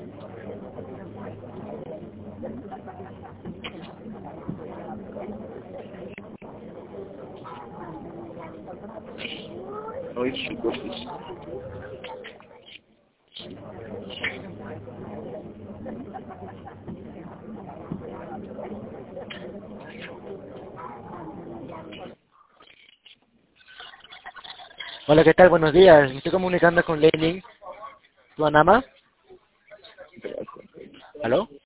Hoy chicos. Hola, ¿qué tal? Buenos días. Me estoy comunicando con Lenin. ¿Tu Anama? ¿Aló?